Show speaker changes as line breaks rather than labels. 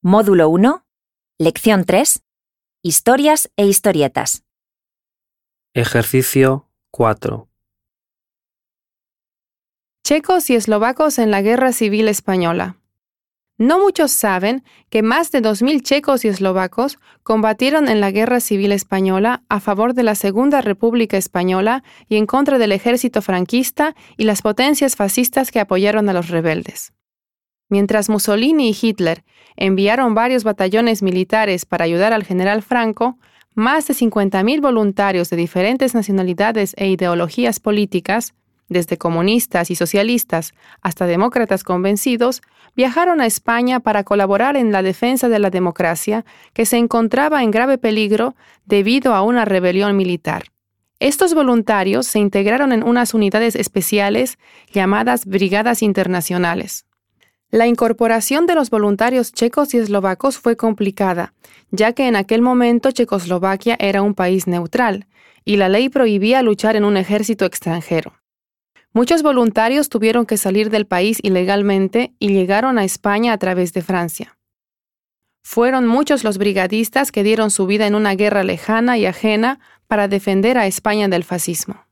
Módulo 1, Lección 3, Historias e historietas.
Ejercicio 4.
Checos y eslovacos en la Guerra Civil Española. No muchos saben que más de 2.000 checos y eslovacos combatieron en la Guerra Civil Española a favor de la Segunda República Española y en contra del ejército franquista y las potencias fascistas que apoyaron a los rebeldes. Mientras Mussolini y Hitler enviaron varios batallones militares para ayudar al general Franco, más de 50.000 voluntarios de diferentes nacionalidades e ideologías políticas, desde comunistas y socialistas hasta demócratas convencidos, viajaron a España para colaborar en la defensa de la democracia que se encontraba en grave peligro debido a una rebelión militar. Estos voluntarios se integraron en unas unidades especiales llamadas Brigadas Internacionales. La incorporación de los voluntarios checos y eslovacos fue complicada, ya que en aquel momento Checoslovaquia era un país neutral y la ley prohibía luchar en un ejército extranjero. Muchos voluntarios tuvieron que salir del país ilegalmente y llegaron a España a través de Francia. Fueron muchos los brigadistas que dieron su vida en una guerra lejana y ajena para defender a España del fascismo.